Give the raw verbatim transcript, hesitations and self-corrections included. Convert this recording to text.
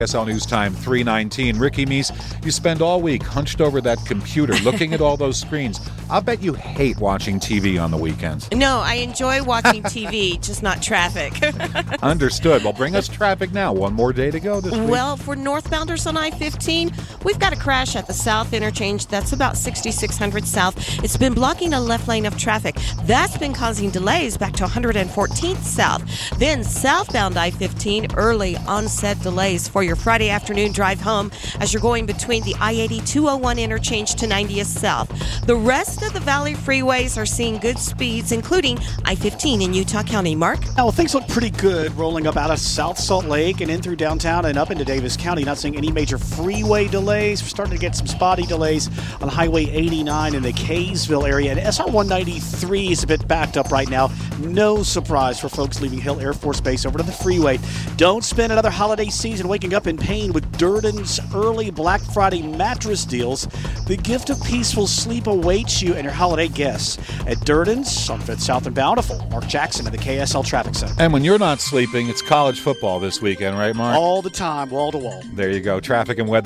S L News Time three nineteen. Ricky Meese, you spend all week hunched over that computer looking at all those screens. I'll bet you hate watching T V on the weekends. No, I enjoy watching T V, just not traffic. Understood. Well, bring us traffic now. One more day to go this week. Well, for northbounders on I fifteen, we've got a crash at the South Interchange. That's about sixty-six hundred South. It's been blocking a left lane of traffic. That's been causing delays back to one hundred fourteenth South. Then southbound I fifteen, early onset delays for your Friday afternoon drive home as you're going between the I eighty two oh one interchange to ninetieth South. The rest of the Valley freeways are seeing good speeds, including I fifteen in Utah County. Mark? Well, things look pretty good rolling up out of South Salt Lake and in through downtown and up into Davis County. Not seeing any major freeway delays. We're starting to get some spotty delays on Highway eighty-nine in the Kaysville area. And S R one ninety-three is a bit backed up right now. No surprise for folks leaving Hill Air Force Base over to the freeway. Don't spend another holiday season waking up in pain with Durden's early Black Friday mattress deals. The gift of peaceful sleep awaits you and your holiday guests at Durden's on Fifth South and Bountiful. Mark Jackson at the K S L Traffic Center. And when you're not sleeping, it's college football this weekend, right, Mark? All the time, wall to wall. There you go. Traffic and weather.